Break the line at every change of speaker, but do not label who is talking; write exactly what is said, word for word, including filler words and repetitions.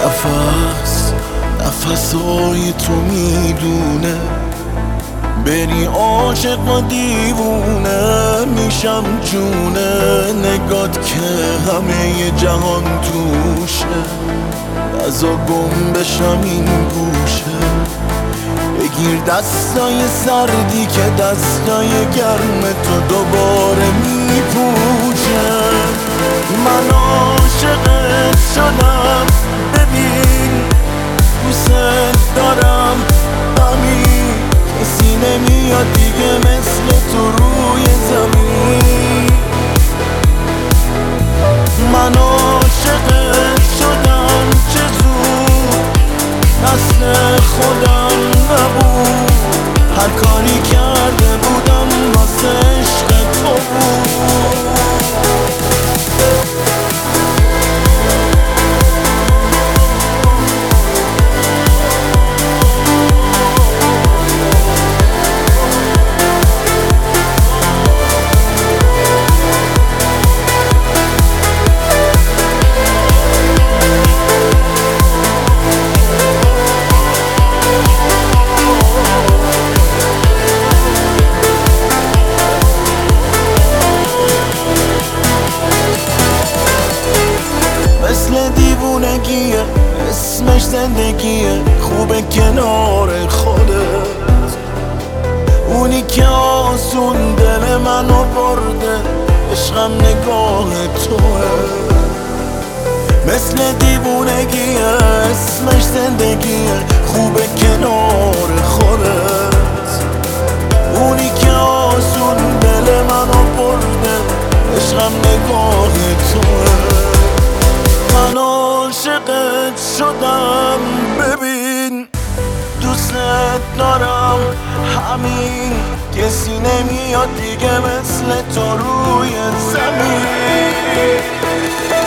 نفس نفسای تو میدونه بری عاشق و دیوونه میشم جونه نگات که همه جهان توشه ازا گم بشم این گوشه بگیر دستای سردی که دستای گرم تو دوباره میپوشه من عاشقت شدم ببین دوست دارم همین کسی نمیاد دیگه مثل تو روی زمین من عاشقت شدم چه زود دست خودم نبود هر کاری کرده بودم واسه عشق تو بود مثل دیوونگیه اسمش زندگیه خوبه کنار خودت اونی که آسون دل منو برده عشقم نگاه توه مثل دیوونگیه اسمش زندگیه خوبه کنار خودت اونی که آسون دل منو برده عشقم نگاه توه من عاشقت شدم ببین دوست دارم همین کسی نمیاد دیگه مثل تو روی زمین